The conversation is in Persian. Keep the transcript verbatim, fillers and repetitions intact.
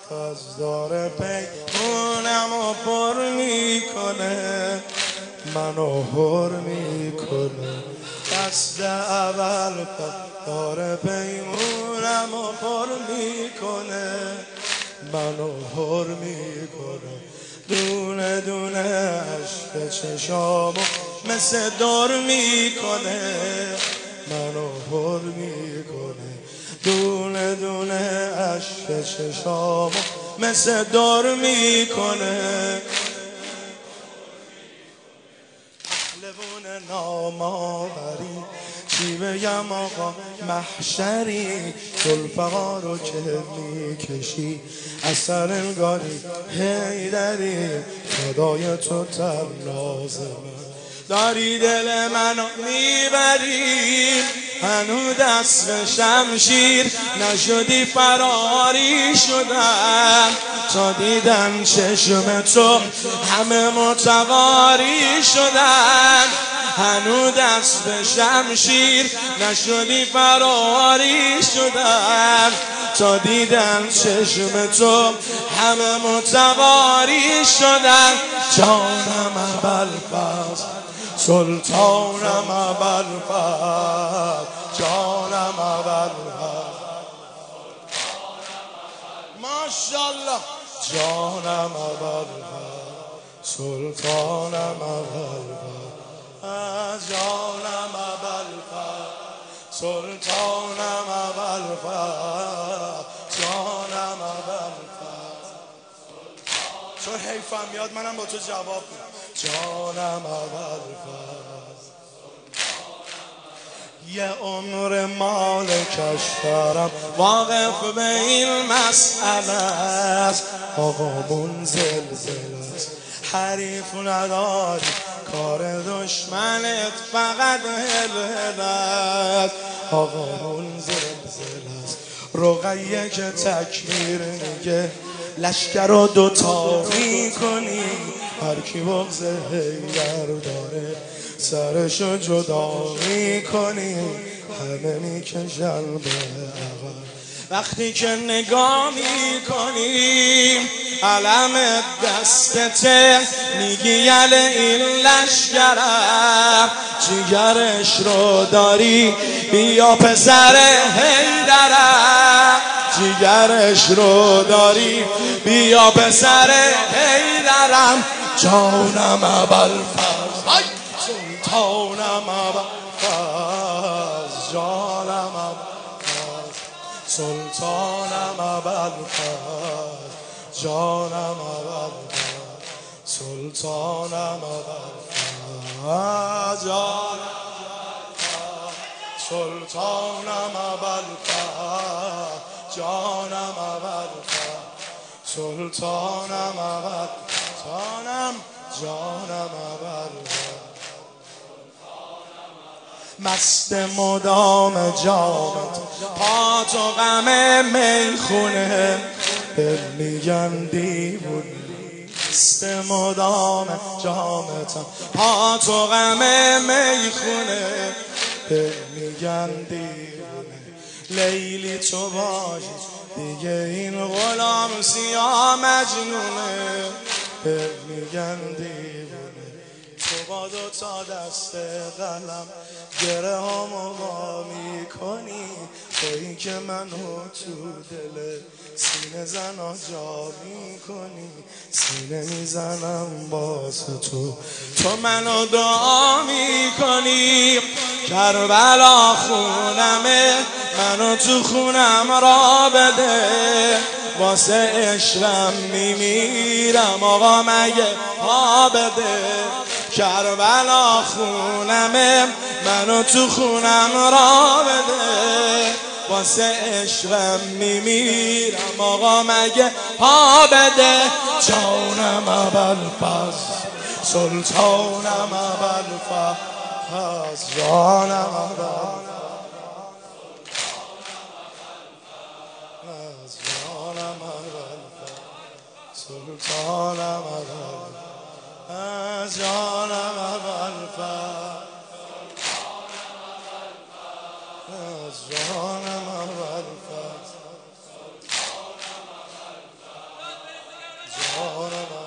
فاز داره پیمونم و پر میکنه، منو پر میکنه. دست اول فاز داره پیمونم و پر میکنه، منو پر میکنه. دونه دونه عشق چشامو مثل دور میکنه، منو پر میکنه. دونه دونه عشق چشامو مثل دور میکنه. پهلوون نامآوری چی بگم آقا محشری، ذوالفقار رو که میکشی اثر انگاری حیدری، فدای تو تر لازمه. داری دل منو میبری، هنو دست به شمشیر نشدی فراری شدن. تا دیدن چشم تو همه متواری شدن، هنو دست به شمشیر نشدی فراری شدن. تا دیدن چشم تو همه متواری شدن. جانم ابوالفضل سلطانم ابوالفضل، جانم ابوالفضل ماشاءالله، جانم ابوالفضل سلطانم ابوالفضل، جانم ابوالفضل سلطانم ابوالفضل، جانم ابوالفضل. چون حیفم میاد منم با تو جواب میدم. جانم ابوالفضل، یه عمر مال کشورم واقف به این مسئله است. آقامون زلزله است، حریف نداری، کار دشمنت فقط هل است. آقامون زلزله است، رقیه که تکبیر میگه لشکر رو دوتا میکنی. هر کی بغض حیدر داره سرشو جدا میکنی، همه میکشن به عقب. وقتی که نگاه میکنی علم دستته، میگی یله این لشکرم. جیگرش رو داری بیا پسر حیدرم، جیگرش رو داری بیا پسر حیدرم. جانم ابوالفضل سلطانم ابوالفضل، جانم ابوالفضل سلطانم ابوالفضل، جانم ابوالفضل سلطانم ابوالفضل، جانم سلطانم ابوالفضل، جانم ابوالفضل سلطانم ابوالفضل، جانم جانم ابوالفضل. مست مدام جامت پا تو غم میخونه، به میگن دیوونه. مست مدام جامتم پا تو غم میخونه، به میگن دیوونه. لیلی تو باشی دیگه این غلام سیاه مجنونه، به میگن دیوونه. تو با دو تا دست قلم گره همو با میکنی، تو این که منو تو دل سینه زنا جا میکنی. سینه میزنم باز تو، تو منو دعا میکنی. کربلا خونمه، منو تو خونم را بده. واسه عشقم میمیرم آقا مگه پا بده. کربلا خونمه، منو تو خونم را بده. واسه عشقم میمیرم آقا مگه پا بده. جانم ابوالفضل سلطانم ابوالفضل، جانم ابوالفضل جانم ابوالفضل سلطانم ابوالفضل، جانم ابوالفضل جانم ابوالفضل جانم